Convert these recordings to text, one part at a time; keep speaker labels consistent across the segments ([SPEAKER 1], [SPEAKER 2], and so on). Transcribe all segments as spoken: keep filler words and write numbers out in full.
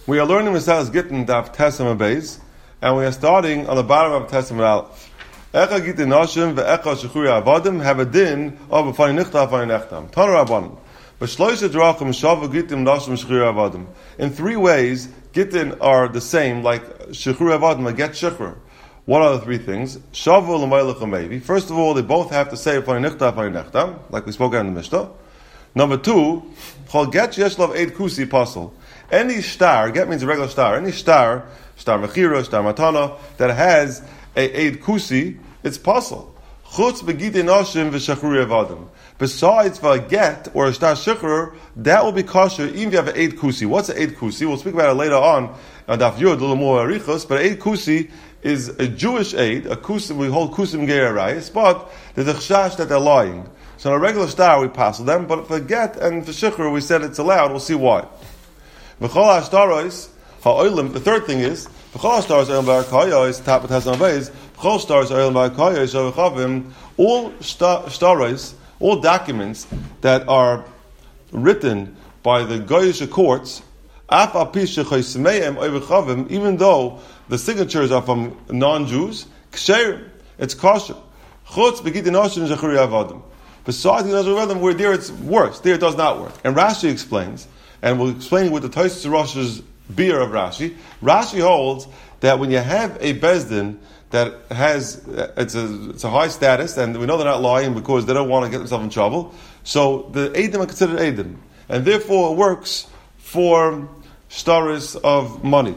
[SPEAKER 1] We are learning Maseches Gittin Daf Tesem Beis, and we are starting on the bottom of Tesem Aleph. Echa Gittin Noshim ve'echa Shechuri Avadim have a din of a Fani Nichta Fani Nechtam. Tana Rabbanim. B'shloisha Drachim Shavu Gittin Noshim Shechuri Avadim. In three ways, Gittin are the same, like Shechuri Avadim, a get Shechur. What are the three things? Shavu l'mayla chamevi. First of all, they both have to say Fani Nichta Fani Nechtam, like we spoke about in the Mishnah. Number two, Chol Get Yeshlav Eid Kusi Pasal. Any star, get means a regular star, any star, star mechira, star matana, that has a eid kusi, it's possible. Chutz begite nashim v'shachuri avadim. Besides for a get or a star shechur, that will be kosher even if you have an eid kusi. What's an eid kusi? We'll speak about it later on on Daf Yud, a little more arichos, but eid kusi is a Jewish eid, a kusim, we hold kusim geirayis, but there's a chashash that they're lying. So on a regular star we pass them, but for get and for shechur we said it's allowed, we'll see why. The third thing is, all stars all stars, all documents that are written by the Goyish courts, even though the signatures are from non-Jews, it's kosher. Besides where there it's worse, there it does not work. And Rashi explains, and we'll explain with the Tosfos Rosh's beer of Rashi. Rashi holds that when you have a bezdin that has it's a it's a high status, and we know they're not lying because they don't want to get themselves in trouble. So the edim are considered edim, and therefore it works for staris of money.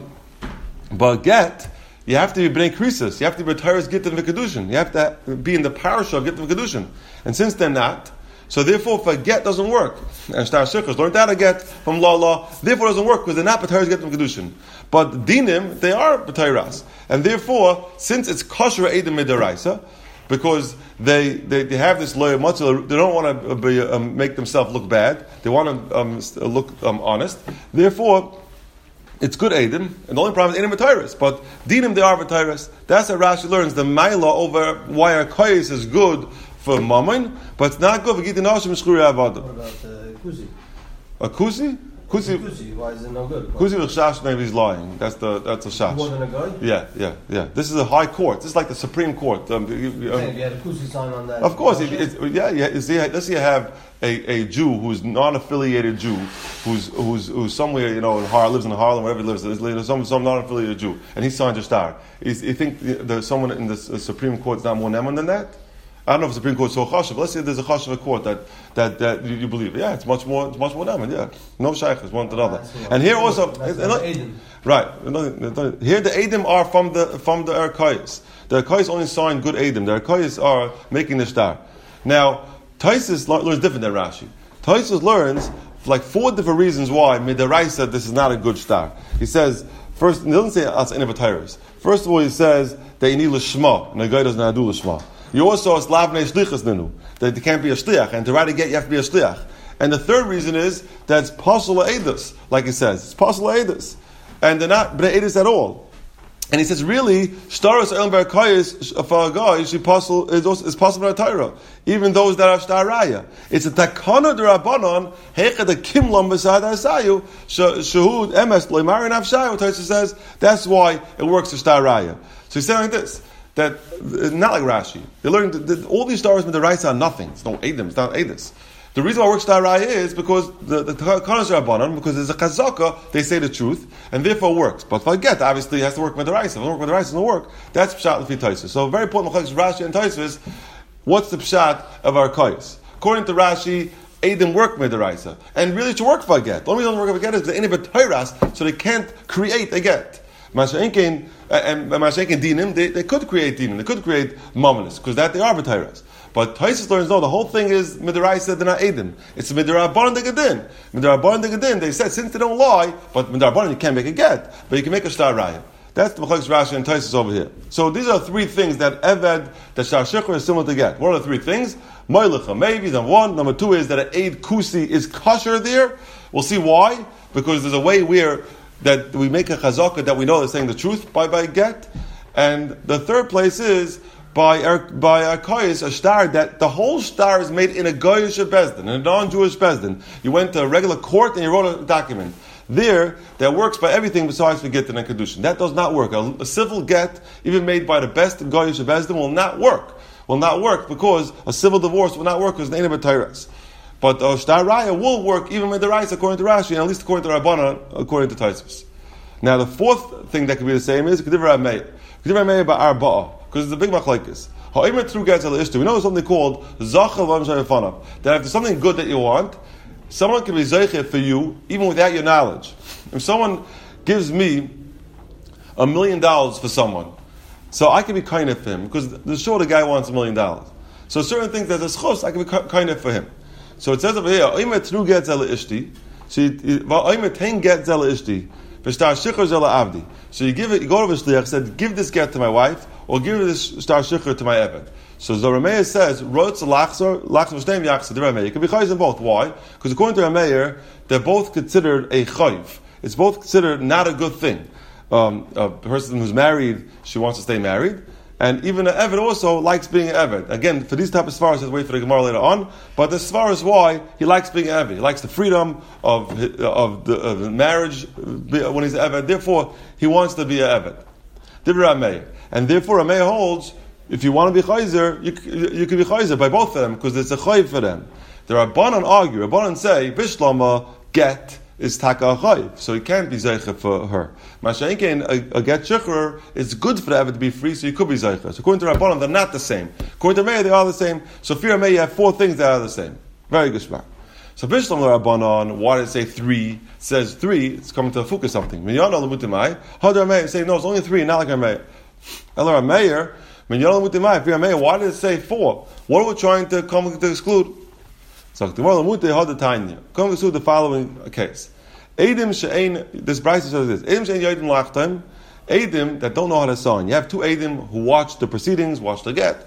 [SPEAKER 1] But get, you have to be bnei krisis. You have to be retired gittin v'kedushin. You have to be in the parasha of gittin v'kedushin, and since they're not. So therefore, if a get doesn't work, and Shtar Shechus learned that a get from law law, therefore it doesn't work because they're not b'tayras get from kedushin. But dinim, they are b'tayras, and therefore, since it's kosher edim midaraisa, because they, they they have this loyal matzah, they don't want to be, um, make themselves look bad. They want to um, look um, honest. Therefore, it's good edim, and the only problem is edim b'tayras. But dinim, they are b'tayras. That's how Rashi learns the maila over why a koyis is good for mammon, but it's not good for getting nashim shchuri avadim.
[SPEAKER 2] What about uh, kuzi?
[SPEAKER 1] A kuzi? Kuzi.
[SPEAKER 2] Kuzi. Why is it no good?
[SPEAKER 1] Kuzi v'chshash, maybe he's lying. That's the that's a shash.
[SPEAKER 2] More than a guy?
[SPEAKER 1] Yeah, yeah, yeah. This is a high court. This is like the Supreme Court. Um, you, you, um,
[SPEAKER 2] if you had a kuzi sign on that.
[SPEAKER 1] Of course, it, it, yeah, yeah. You see, let's say you have a, a Jew who's non-affiliated Jew, who's who's who's somewhere, you know, in Har lives in Harlem, wherever he lives. There's some some non-affiliated Jew, and he signs a star. Is you think there's someone in the Supreme Court is not more neman than that? I don't know if the Supreme Court is so chashav, but let's say there's a chashav court that, that, that you, you believe. Yeah, it's much more, it's much more diamond, yeah. No shaykhs, one to another. And here also,
[SPEAKER 2] that's
[SPEAKER 1] uh, right, here the Edim are from the, from the Erkoyas. The Erkoyas only sign good Edim. The Erkoyas are making the star. Now, Tosfos learns different than Rashi. Tosfos learns like four different reasons why Midaraisa this is not a good star. He says, first, he doesn't say as innovators. First of all, he says that you need lishma, and the guy does not do lishma. You also is lavnei shlichus nenu, that it can't be a shliach, and to write a get you have to be a shliach. And the third reason is that it's pasul edus, like he says, it's pasul edus, and they're not bnei edus at all. And he says, really, shtaros el berakayis for a guy she pasul is also is pasul b'Torah, even those that are shtaraya. It's a takana d'Rabbanon hechad a kimlam b'sad asayu shehud emes loymar nafshayu. Tosfos says that's why it works for shtaraya. So he's saying like this. That not like Rashi. They're learning that, that all these stars with the rights are nothing. It's no Edom, it's not Edis. The reason why it works Raya is because the the Kanas Rabbanon, because there's a chazaka, they say the truth, and therefore it works. But if I get, obviously it has to work with the rice. If it doesn't work with the rice, it doesn't work. That's Pshat Lefi Tosfos. So very important Rashi and Tosfos. What's the Pshat of our Koyos? According to Rashi, Edom work with the Raisa. And really to work for a get. The only reason it doesn't work for a get is the Inibet Toiras, so they can't create a get. Mashenkin and Mashenkin dinim, they, they could create dinim, they could create mominus, because that they are b'tayras. But Tosfos learns no, the whole thing is midaraisa they're not edim. It's midarabanan degadin. Midarabanan degadin. They said since they don't lie, but midarabanan you can't make a get, but you can make a shtar raya. That's the Machlokes Rashi and Tosfos over here. So these are three things that eved that shtar shechur is similar to get. What are the three things? Moilicha maybe. Number one. Number two is that an eid kusi is kosher there. We'll see why, because there's a way where that we make a chazaka that we know they're saying the truth by by get, and the third place is by our, by our koyis, a star that the whole star is made in a goyish bezdin, in a non-Jewish bezdin. You went to a regular court and you wrote a document. There, that works by everything besides for Gittin and Kedushin. That does not work. A, a civil get, even made by the best Goyish of Bezdin, will not work. Will not work because a civil divorce will not work because it's B'Teiras. But a Shtar Raya will work even with the Rais according to Rashi, and at least according to Rabbanan, according to Tosfos. Now, the fourth thing that could be the same is Kediv Rameir. Kediv Rameir by Arba'ah, because it's a big machlokes. Ha'imah through Getz al Ishtu. We know something called Zachal Vam Shayafanav. That if there's something good that you want, someone can be Zeiche for you, even without your knowledge. If someone gives me a million dollars for someone, so I can be kind of for him, because the sure the guy wants a million dollars. So certain things that there's chos, I can be kind of for him. So it says over here, Ha'imah through Getz al Ishti. So Ha'imah ten Getz al Ishti. So you give it, you go to the shliach, said, give this get to my wife, or give this star shikhr to my eved. So the Rameir says, Rotz lachzor, lachzor shteim yachzor, the Rameir. You can be chayiv in both. Why? Because according to Rameir, they're both considered a chayiv. It's both considered not a good thing. Um, a person who's married, she wants to stay married. And even an Eved also likes being an Eved. Again, for these type of svaras, let's wait for the Gemara later on. But the svaras why he likes being an Eved. He likes the freedom of of the, of the marriage when he's an Eved. Therefore, he wants to be an Eved. And therefore, Rameir holds, if you want to be Chayzer, you, you can be Chayzer by both of them, because it's a Chayv for them. The Rabbanan argue, Rabbanan say, Bishlama, get, is taka chayv, so he can't be zeicha for her. Masha'inkein, a, a get shikhr is good for the Eved to be free, so he could be zeicha. So according to Rabbanan, they're not the same. According to Meir, they are the same. So for Meir, you have four things that are the same. Very good shmar. So Bishlam Rabbanan, why did it say three? It says three, it's coming to a focus something. Minyana l'mutimai, Hadar Meir, say no, it's only three, not like Meir. Ela Meir, Minyana l'mutimai, for Meir, why did it say four? What are we trying to come to exclude? So tomorrow the Hadar Tanya. Come to exclude the following case. Edim she'ein, this Bryce says this, Edim she'ein yodim lachtam, Edim that don't know how to sign. You have two Edim who watch the proceedings, watch the get,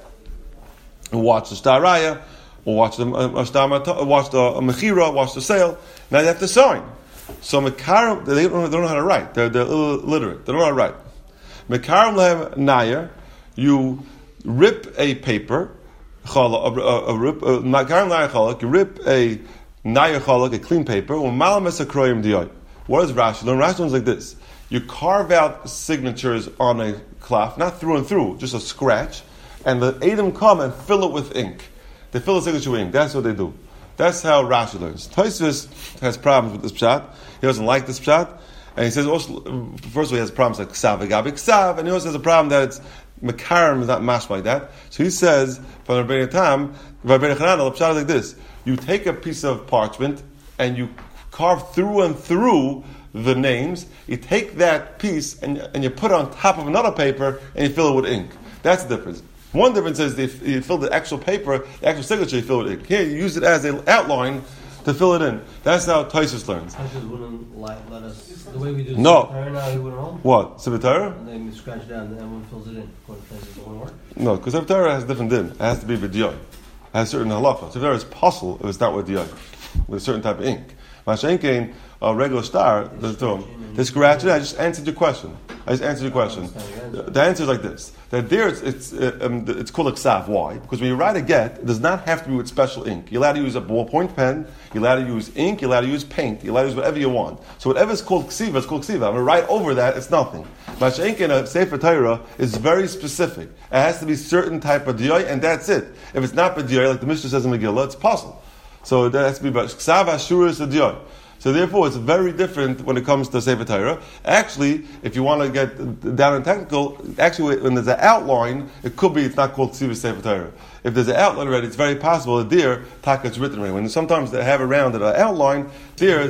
[SPEAKER 1] who watch the Shtar Raya, or watch the uh, watch the uh, Mechira, watch the sale. Now they have to sign. So Mekarim, they don't, they don't know how to write. They're, they're illiterate. They don't know how to write. Mekarim lehem nayer, you rip a paper, chala, a, a, a rip, Mekarim nayer chalak, you rip a nayer chalak, a clean paper, or malam es akroyim diyoy. What is Rashi learn? Rashi learns like this. You carve out signatures on a cloth, not through and through, just a scratch, and the Edom come and fill it with ink. They fill the signature with ink. That's what they do. That's how Rashi learns. Tosfos has problems with this pshat. He doesn't like this pshat. And he says, also, first of all, he has problems like ksav, v'gabi ksav, and he also has a problem that it's mekarim is not mashed like that. So he says, from Rabbeinu Tam, Rabbeinu Chananel, the pshat is like this. You take a piece of parchment and you carve through and through the names. You take that piece and, and you put it on top of another paper and you fill it with ink. That's the difference. One difference is if you fill the actual paper, the actual signature, you fill it in. Here, you use it as an outline to fill it in. That's how Tosfos learns.
[SPEAKER 2] Tosfos wouldn't let, let us, the way we do
[SPEAKER 1] no.
[SPEAKER 2] Sefer now, he wouldn't hold.
[SPEAKER 1] What? Sefer Torah?
[SPEAKER 2] And then you scratch down and everyone fills it in. According to Tosfos, it wouldn't work.
[SPEAKER 1] No, because Sefer Torah has a different din. It has to be b'diyoy. It has certain halacha. Sefer Torah is possible if it's not with diyoy, with a certain type of ink. Mashenkein, a regular star, they scratch it. I just answered your question. I just answered your question. The answer is like this: that there it's it's, uh, um, it's called a ksav. Why? Because when you write a get, it does not have to be with special ink. You're allowed to use a ballpoint pen. You're allowed to use ink. You're allowed to use paint. You're allowed to use whatever you want. So whatever is called ksiva, it's called ksiva. I'm going to write over that. It's nothing. Mashenkein in a Sefer Torah is very specific. It has to be certain type of diyoy, and that's it. If it's not b'diyoy, like the Mishnah says in Megillah, it's possible. So that has to be about ksav ashura is a diyoy. So therefore, it's very different when it comes to Sefer Torah. Actually, if you want to get down and technical, actually, when there's an outline, it could be it's not called Ksiva Sefer Torah. If there's an outline already, it's very possible that there, taka is written already. When sometimes they have around an outline, there,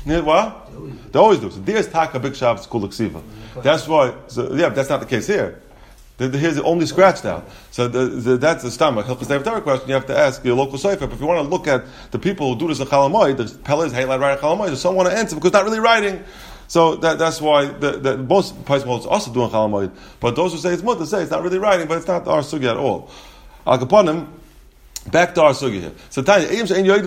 [SPEAKER 1] what? They always do. So there's taka big Shabbos called Ksiva. That's why. So yeah, but that's not the case here. Here's only scratched out. So the, the, that's the stomach. Hilchos Sefer Torah question you have to ask your local sefer. But if you want to look at the people who do this in Chalamoid, the Pelas hate like writing Chalamoid, there's someone to answer because not really writing. So that, that's why the, the, most Paismos also doing Chalamoid. But those who say it's mutter say it's not really writing, but it's not our sugi at all. Al Kaponim, back to our sugi here. So Tanya, and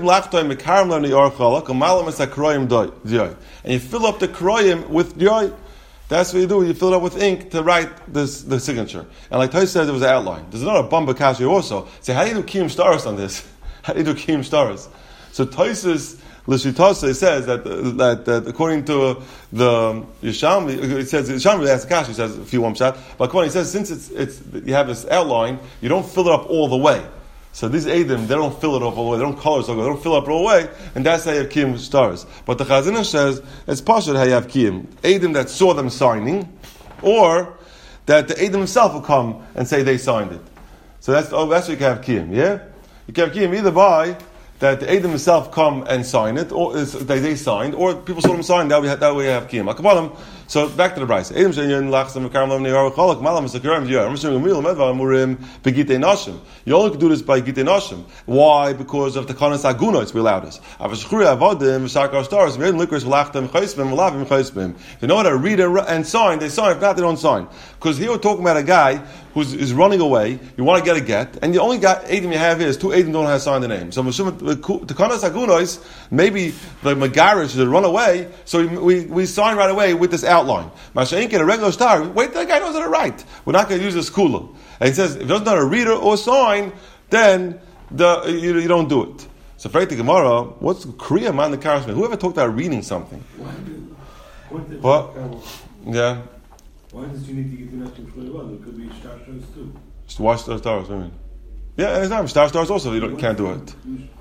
[SPEAKER 1] you fill up the kroyim with yoy. That's what you do. You fill it up with ink to write this the signature. And like Tosfos said, there was an outline. There's another bamba kashi also. Say, how do you do kiyum staros on this? How do you do kiyum staros? So Taisus L'Shitase says that, that that according to the Yishalmi, it says Yishalmi asks Akash, he says a few one shot, but according he says since it's it's you have this outline, you don't fill it up all the way. So these Eidim, they don't fill it up all the way, they don't color it so good, they don't fill it up all the way, and that's how you have Kiyum stars. But the Chazon Ish says it's Pashut how you have Kiyum. Eidim that saw them signing, or that the Eidim himself will come and say they signed it. So that's oh that's what you can have Kiyum, yeah? You can have Kiyum either by that the Eidim himself come and sign it, or is, they, they signed, or people saw them sign, that way, that way you have Kiyum. Akabalim, so back to the Bryce. Eidim she'yin lachsam v'karam lam ne'ar v'cholak, malam v'sakaram v'yar, v'shim v'mil v'medva v'murim b'gitei nashim. You only can do this by gitei nashim. Why? Because of the kanas agunois we allow this. Avashchuri avodim v'shakar stars, v'yedim likers v'lachtem v'chaisbim v'lavim v'chaisbim. If you know how to read and sign, they sign. If not, they don't sign. Because here we're talking about a guy who's is running away, you want to get a get, and the only guy Eidim you have here is two Eidim don't have signed the name. So the Kanas Agunois, maybe the Megarish should run away, so we, we, we sign right away with this outline. Masha'in get a regular star, wait, that guy knows how to write. We're not going to use this kula. And he says, if he doesn't know how to read or sign, then the, you, you don't do it. So for the Gemara, what's Kriya man the Karashman? Whoever talked about reading something? What? Yeah.
[SPEAKER 3] Why does you need to get the next one? Well, it could be star stars too.
[SPEAKER 1] Just watch star stars, I mean. Yeah, and it's not star stars also, you don't, can't do it.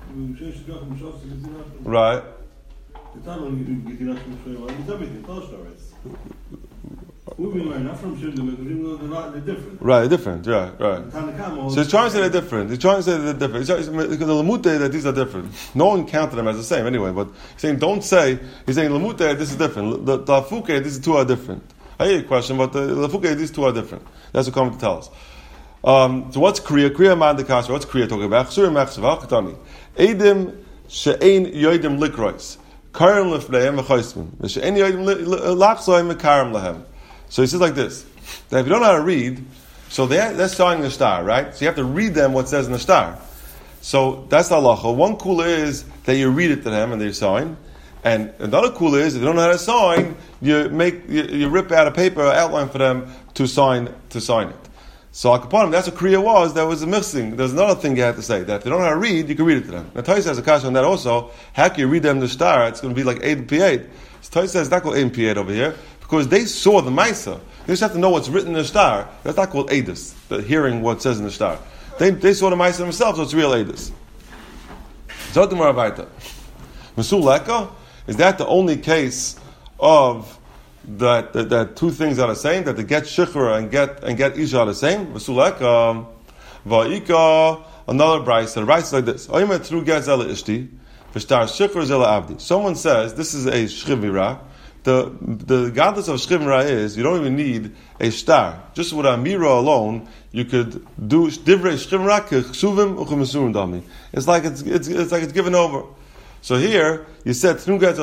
[SPEAKER 1] Right.
[SPEAKER 3] It's not only you get the next one, it's everything, star stars. We learn not from Shimon, because even though they're not, they're different.
[SPEAKER 1] Right, they're different, yeah, right. So he's trying to say they're different. He's trying to say they're different. He's trying, because the Lamute that these are different. No one counted them as the same anyway, but he's saying don't say, he's saying Lamute, this is different. The Tafuke, these two are different. I hear your question, but the Lafuke, these two are different. That's what coming to tell us. Um, so what's Kriya? Kriya man the kasha. What's Kriya talking about? Chsurim mechsavach katani. Eidim she'ein yoidim likrois. Karim lefneim v'chaismim. She'ein yoidim lachzoim v'karim lehem. So he says like this, that if you don't know how to read, so they're, they're signing the star, right? So you have to read them what says in the star. So that's the halacha. One kula is that you read it to them and they sign. And another kula is, if you don't know how to sign, you make you, you rip out a paper outline for them to sign to sign it. So Akapanim, that's what Kriya was, that was missing. There's another thing you have to say, that if they don't know how to read, you can read it to them. Now Tais has a question on that also, how can you read them the star? It's going to be like eight P eight. So Tais says it's not called eight P eight over here, because they saw the Maisa. You just have to know what's written in the star. That's not called Eidus, the hearing what says in the star. They they saw the Maisa themselves, so it's real Eidus. Zotim Ravaita. Mesuleka, is that the only case of that, that that two things are the same? That the get shikra and get and get isha are the same? Mesuleka, va'ika, another brayse. The brayse is like this: Oymet through get zela ishti, v'shtar shikra zela avdi. Someone says this is a shchivira. The the godless of shchivira is you don't even need a star. Just with amira alone, you could do divrei shchivira kechsuvim uchemesurim dami. It's like it's it's it's like it's given over. So here, you said, and he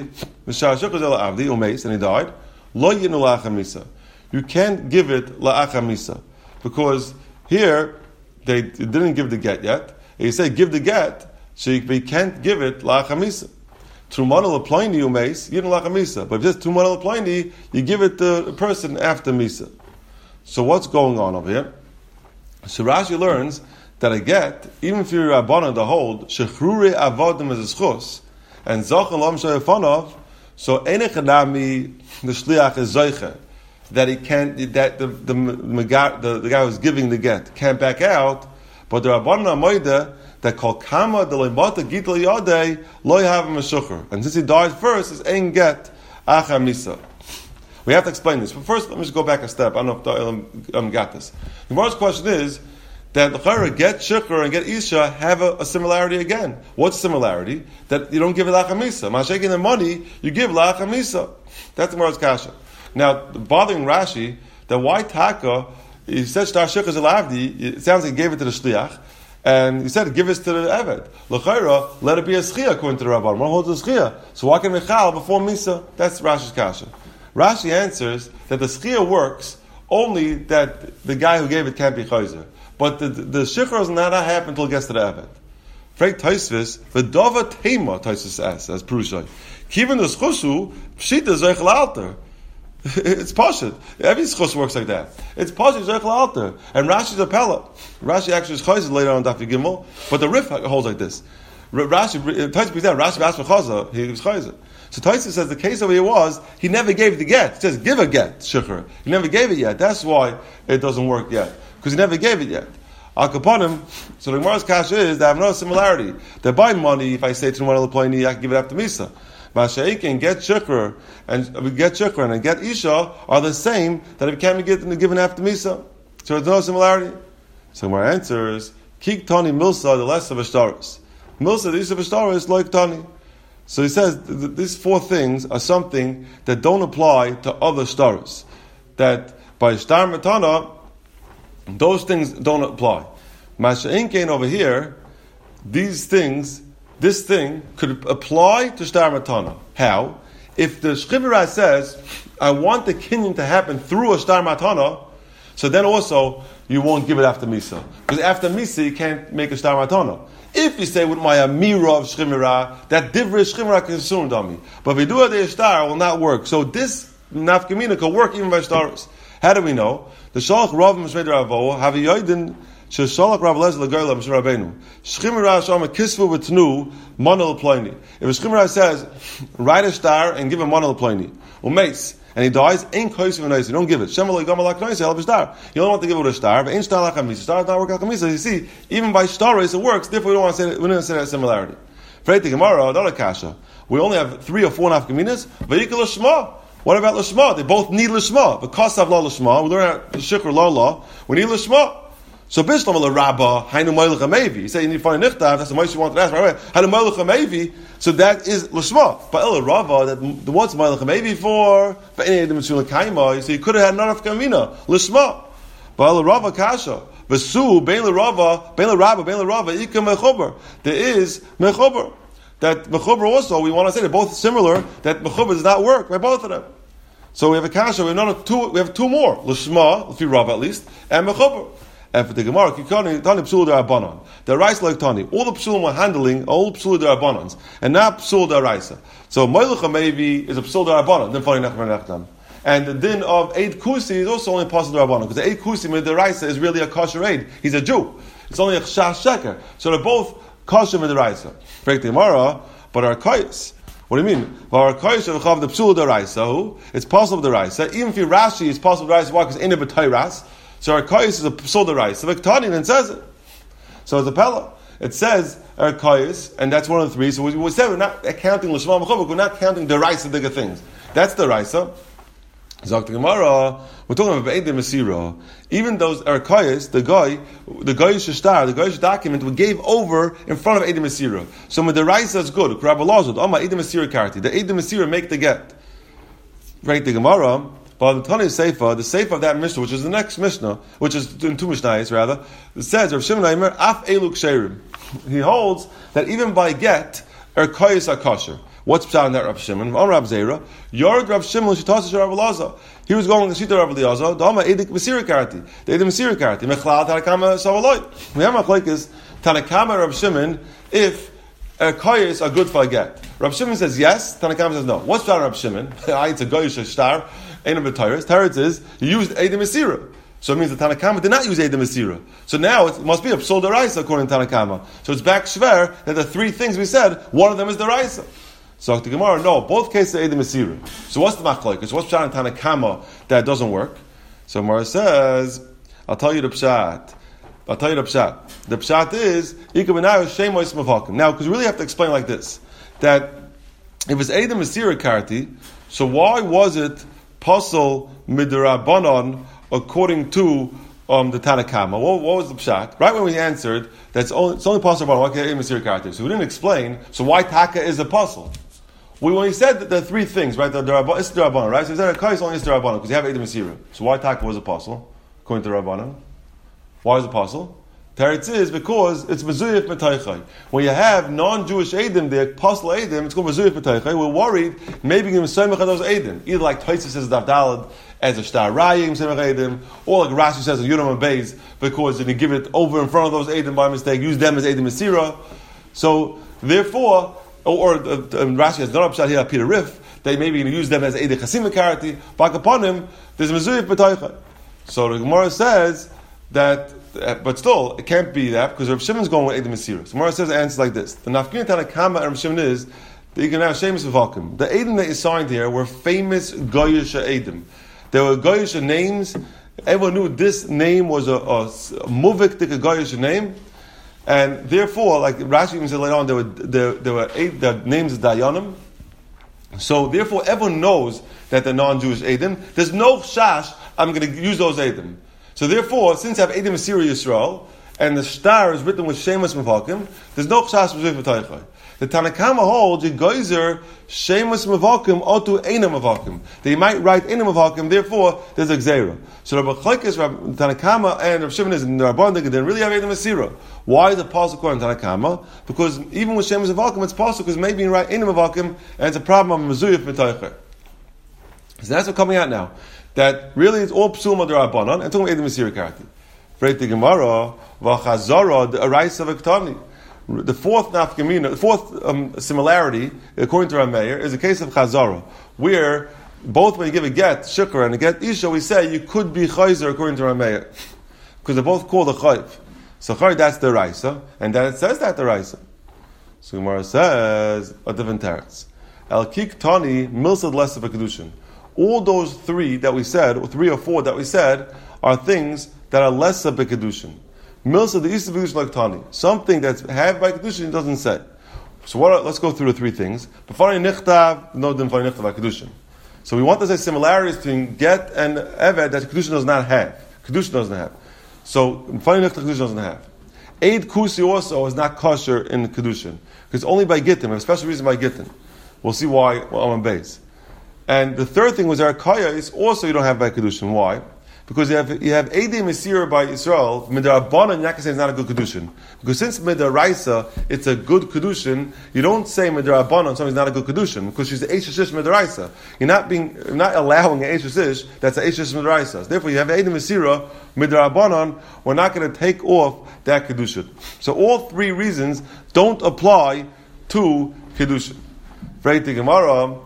[SPEAKER 1] died. You can't give it la'achamisa. Because here, they didn't give the get yet. And you say, give the get, so you, you can't give it la'achamisa. Trumana l'ploini umeis, you don't la'achamisa. But if it's trumana l'ploini, you give it to the person after misa. So what's going on over here? So Rashi learns that a get, even if you're Rabbana to hold, shechrure avodim is a schus, and zochen lam sheyefanov, so enechanami the shliach is zoiche, that he can't, that the the, the the guy who's giving the get can't back out, but the Rabbana moide that kol kama the leibata gitel yodei loy have him a shukr, and since he died first, is ein get acha misa. We have to explain this, but first let me just go back a step. I don't know if the um, got this. The first question is that the Chayra get Shikr and get Isha have a, a similarity again. What's similarity? That you don't give Lachamisa. Mashaking the money, you give Lachamisa. That's the Gemara's Kasha. Now, bothering Rashi, that why Taka, he said Shtar Shikr Zalavdi, it sounds like he gave it to the Shliach, and he said, give it to the Eved. L'chayra, let it be a Schia according to the Rabban. One holds a Schia. So why can Michal before Misa? That's Rashi's Kasha. Rashi answers that the Schia works only that the guy who gave it can't be Chayzer. But the the shikra is not happen until it gets to the Eved. Frank Taisvis, v'dova tema, Taisvis says, as Purushay. Kivin the schusu, pshita zeichel alter. It's pashut. Every schus works like that. It's pashut zeichel alter. And Rashi's a pella. Rashi actually is chayzer later on Daf Gimel, but the Rif holds like this. Rashi, Taisa brings down, Rashi asked for Chaza, he was Chayzer. So Taisa says the case over here was, he never gave the get. He says, give a get, Shikhr. He never gave it yet. That's why it doesn't work yet. Because he never gave it yet. Al Kapanim, so the Gemara's kasha is, they have no similarity. They buy money, if I say to one of the pliny, I can give it after Misa. Mashaik and get Shikhr, and get Shikhr and get Isha are the same that it can't be given after Misa. So there's no similarity. So my answer is, Kik Tani Milsa, the less of Ashtaris. Milsa, the use of Ashtaris, like Tani. So he says, th- th- these four things are something that don't apply to other Ashtaris. That by Shtar Matana, those things don't apply. Masha'inkein over here, these things, this thing could apply to Shtar Matana. How? If the Shchivira says, I want the kinyan to happen through a Shtar Matana, so then also, you won't give it after Misa. Because after Misa, you can't make a Shtar Matana. If you say with my Amira of Shchimira, that Divrei Shchimira can assume on me. But if you do it the Shtar, it will not work. So this Nafkamina can work even by Shtaris. How do we know? The Shalach Rav Mishmei Ravo have a Yoidin Shalach Rav Lezer L'Goyla Mishmei Rabbeinu Shchimira Shama Kisvu V'Tnu Monel Ploini. If a Shchimira says write a star and give a Monel Ploini or mace and he dies, ain't koysiv and you don't give it. Shemal Yigamal Laknoisi Hel B'Shtar. You don't want to give it a star, but ain't Shtar Lachamisa. Star does not work Lachamisa. You see, even by Shtaris it works. Therefore, we don't want to say we don't say that similarity. Freit the Gemara, another kasha. We only have three or four nafkaminas. Vayikal Shema. What about Lashma? They both need Lashma. Because of La Lashma, we learn at Shikhr La La, we need Lashma. So Bishlam al Rabba, Hainu Moilach Hamevi. You say you need to find a Nichtav, that's the most you want to ask right away. Hainu Moilach Hamevi, so that is Lashma. But El Rava, that the what's Moilach Hamevi for? For any of the Mitzvah Kaima, so you could have had none of Kamina, Lashma. But El Rava Kasha, Vesu, Bein Le Rava, Bein Le Rabba, Bein Le Rava, Ika Mechober. There is Mechober. That Mechober also, we want to say they're both similar, that Mechober does not work by both of them. So we have a kasha, we have another two, we have two more, Lishma, Lefi Rav at least, and Mechober. And for the Gemara, Kikani, Tani Psul Darabanan. The Raisa like Tani. All the Psulim were handling, all Psul Darabanans, and not Psul Daraisa. So Moilach Hamevi is a Psul Darabanan, then Fani Nachman Nachdam. And the din of Eid Kusi is also only Psul Darabanan, because the Eid Kusi with the Raisa is really a kosher Eid. He's a Jew. It's only a Shach Sheker. So they're both kosher with the Raisa. Break the Gemara, but our Kais. What do you mean? It's possible the Raisa. Even if you Rashi, it's possible the Raisa. Why? Because in a B'tayras. So our Kais is a psul the Raisa. So Viktani then says it. So it's a Pella. It says our Kais, and that's one of the three. So we, we said we're not counting L'shma M'chavuk, we're not counting the Raisa bigger things. That's the Raisa. Zok the Gemara, we're talking about Be'edim Mesira. Even those Arkayas, the guy, the guy Shishtar, the guy document, we gave over in front of Edim Mesira. So when the Raisa is good, Rabbi Lazud, oh my Edim Mesira karti, the Edim Mesira make the get. Right, the Gemara, but the Tani Seifa, the Seifa of that Mishnah, which is the next Mishnah, which is in two Mishnayos rather, it says, Rav Shimon Aimer, Af Eluk Sherim. He holds that even by get, Arkayas are kosher. What's pshat in that Rav Shimon? On Rav Zera, Yord Rav Shimon Shitasa Rav Elazar. He was going to Shita Rav Elazar. Dama Edik Mesira Karti. The Edik Mesira Karti. Mechlal Tanakama Savaloi. We have a is Tanakama Rav Shimon if uh, koyes are good for a get. Rav Shimon says yes. Tanakama says no. What's pshat Rav Shimon? It's a goyish shtar. Ain't a b'tayres. Teretz is he used Edik Mesira. So it means the Tanakama did not use Edim Mesira. So now it must be a Psul Daraisa according to Tanakama. So it's back shver that the three things we said, one of them is Daraisa. So the Gemara, no, both cases are Edim Mesira. So what's the machlokes? What's pshat in Tanakama that doesn't work? So Gemara says, I'll tell you the pshat. I'll tell you the pshat. The pshat is now, because we really have to explain like this: that if it's Edim Mesira karti, so why was it Pasal Midrabanan according to um, the Tanakama? What, what was the pshat? Right when we answered, that's only, it's only possible. Okay, Edim Mesira karti. So we didn't explain. So why Taka is a puzzle? We when we said that there are three things, right? The Rabbanan, it's the Rabbanan, right? So is that a Kais only is the Rabbanan because you have Edim Mesira. So why Taka was apostle according to the Rabbanan? Why is apostle? Teretz is because it's Mezuyif Metaychai. When you have non-Jewish Edim there, apostle Edim, it's called Mezuyif Metaychai. We're worried maybe you can those Edim. Either like Taisa says Davdalad as a Shtar Rayim Edim, or like Rashi says a Yudam Beis because if you give it over in front of those Edim by mistake, use them as Edim Mesira. So therefore. Or, or uh, Rashi has not upshot here, Peter Riff, they maybe going to use them as Eidei Chasim Karati. Back upon him, there's Mezuyif B'Taycha. So the Gemara says, that, uh, but still, it can't be that because Rav Shimon is going with Edom Mesira. So Mara says the answer like this: the Nafkin Tanakama and Rav Shimon is that you can have Shemus V'Vakim. The Edom that is signed here were famous Goyish Edom. There were Goyish names. Everyone knew this name was a, a, a Muvik Goyish name, and therefore, like Rashi even said later on, there were there, there were eight the names of Dayanim. So therefore, everyone knows that they're non-Jewish Edom. There's no shash. I'm going to use those Edom. So therefore, since I have Edom Assyria Yisrael, and the star is written with Shemus Mevakim, there's no chash with V'taychai. The Tanakama holds a geyser Shemus Mevakim otu Eina Mevakim. They might write Eina Mevakim, therefore there's a Gzeira. So Rabbi Chlekes, Rabbi Tanakama, and Rabbi Shimon is in the Rabban, they didn't really have Edom Assyria. Why is it possible according to Tanakama? Because even with Shemus Mevakim, it's possible because maybe you write Eina Mevakim, and it's a problem of Mezuyah V'taychai. So that's what's coming out now. That really is all psum of the Rabbanon, and talking about Edom Assyria character. Freit the Gemara, v'chazara the Araisa v'Ktani. The fourth nafkamina, the fourth um, similarity, according to Rameir, is a case of chazara, where both when you give a get shikra and a get isha, we say you could be chayzer according to Rameir, because they're both called a chayv. So chayv, that's the Raisa, and then it says that the Raisa. So Gemara says a different teretz. El kik tani milsad less of a kedushin. All those three that we said, or three or four that we said, are things that are less of a kedushin. Milsa the east of kedushin like tani, something that's had by kedushin doesn't say. So what? Are, let's go through the three things. B'fani nichtav, no din fani nichtav by kedushin. So we want to say similarities between get and eved that kedushin does not have. Kedushin doesn't have. So b'fani nichtav kedushin doesn't have. Eid kusi also is not kosher in kedushin because only by gittin, a special reason by gittin. We'll see why on base. And the third thing was Erakaya is also you don't have by Kedushin. Why? Because you have you have Edom Assyria by Israel, Midarabana, and Yaakov say it's not a good Kedushin. Because since Midaraisa, it's a good Kedushin, you don't say Midarabana and something's not a good Kedushin, because she's the Eish Shish Midaraisa. You're not being you're not allowing an Eish Shish that's an Eish Shish Midaraisa. Therefore, you have Edom Assyria, Midarabanan, we're not going to take off that Kedushin. So all three reasons don't apply to Kedushin. Freit the Gemara.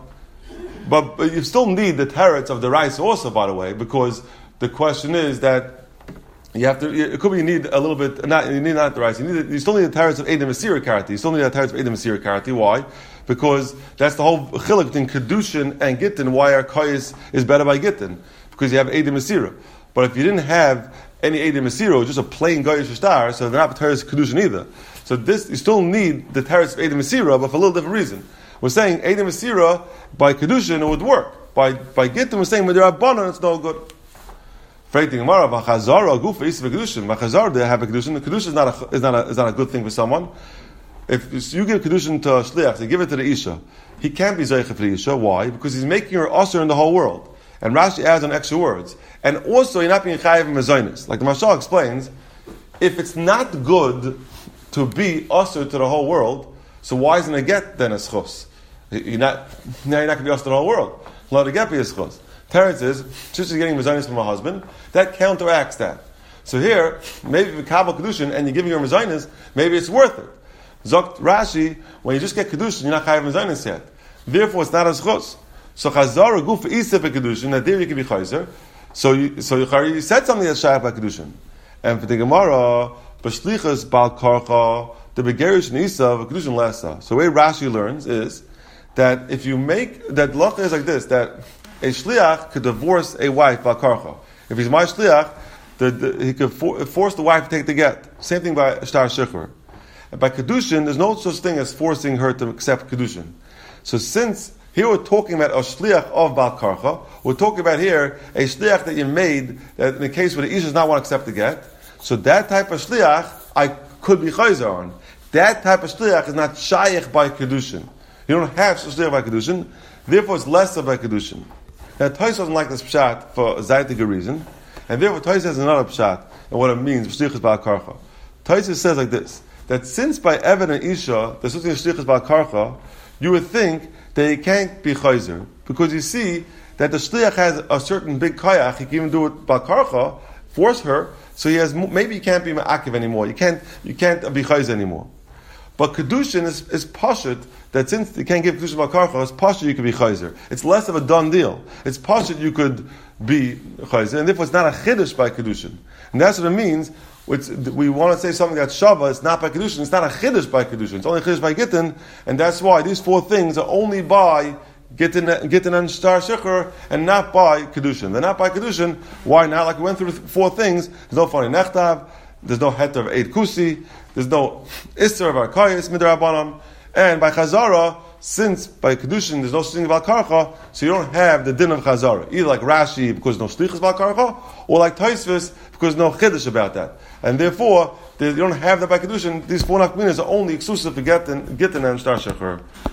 [SPEAKER 1] But, but you still need the teretz of the rice also, by the way, because the question is that you have to. It could be you need a little bit. Not you need not the rice. You need. You still need the teretz of Edom Assyria karati. You still need the teretz of Edom Assyria karati. Why? Because that's the whole chiluk between kedushin and gittin. Why our koyis is better by gittin? Because you have Edom Assyria. But if you didn't have any Edom Assyria, just a plain goyish star, so they're not teretz kedushin either. So this you still need the teretz of Edom Assyria, but for a little different reason. We're saying Edom Assyria by kedushin it would work. By by gittin we're saying Midarabana it's no good. Freit the Gemara v'chazara gufa is kedushin. V'chazara they have a kedushin. The kedushin is not a is not a is not a good thing for someone. If you give kedushin to a shliach, they give it to the isha. He can't be zeicha for the isha. Why? Because he's making her usher in the whole world. And Rashi adds on extra words. And also you're not being chayiv mezainis. Like the Mashal explains, if it's not good to be usher to the whole world, so why isn't a get then a schos? You're not, now you're not going to be usher to the whole world. Let a get be a schos. Terence is, she's getting mezainis from her husband, that counteracts that. So here, maybe if you kabel kedushin and you're giving her mezainis, maybe it's worth it. Zokt Rashi, when you just get kedushin, you're not chayiv mezainis yet. Therefore, it's not a schos. So chazar or gufa isef kedushin, that there you can be chayizer. So you, so you, you said something that's shayach by kedushin. And for the Gemara, b'shlichas bal karcha, the begerish nisa kedushin lesa. So the way Rashi learns is that if you make that lacha is like this, that a shliach could divorce a wife bal karcha. If he's my shliach, the, the, he could for, force the wife to take the get. Same thing by shtar shikhr. And by kedushin, there's no such thing as forcing her to accept kedushin. So since here we're talking about a shliach of bal karcha, we're talking about here a shliach that you made that in the case where the isha does not want to accept the get. So that type of shliach I could be chayzer on. That type of shliach is not shayach by kedushin. You don't have shliach by kedushin, therefore it's less of by kedushin. Now Tais doesn't like this pshat for a zaytige reason, and therefore Tais has another pshat and what it means shlichus bal karcha. Tais says like this: that since by Eved and Isha there's something shlichus bal karcha, you would think that he can't be chayzer because you see that the shliach has a certain big kayach. He can even do it bal karcha, force her. So he has maybe you can't be ma'akiv anymore. You can't you can't be chayzer anymore. But kedushin is, is pashut that since you can't give kedushin b'karcha, it's pashut you could be chayzer. It's less of a done deal. It's pashut you could be chayzer, and therefore it's not a chiddush by kedushin. And that's what it means. It's, we want to say something that's shava. It's not by kedushin. It's not a chiddush by kedushin. It's only a chiddush by gittin, and that's why these four things are only by gittin, gittin and star shecher, and not by kedushin. They're not by kedushin. Why not? Like we went through four things. There's no funny nechtav. There's no heter of eid kusi. There's no ister of arkayis midrabanan. And by chazara, since by kedushin there's no thing about karcha, so you don't have the din of chazara. Either like Rashi because no shlichus about karcha, or like Taisvis because no chiddush about that. And therefore, you don't have that by kedushin. These four nafkaminas are only exclusive to gittin, gittin and shtar shecher.